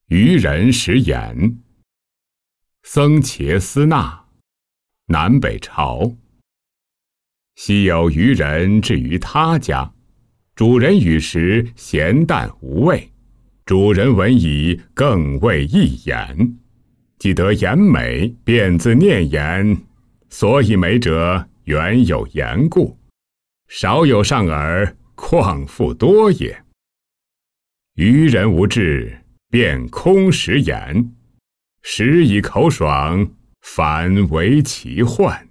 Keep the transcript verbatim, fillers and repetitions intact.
渔人食言。僧伽斯那，南北朝。昔有渔人至于他家，主人与食，咸淡无味。主人闻已，更谓一言。既得言美，便自念言。所以美者，原有言故。少有上耳，况复多也。渔人无志，便空食言。食以口爽，反为其患。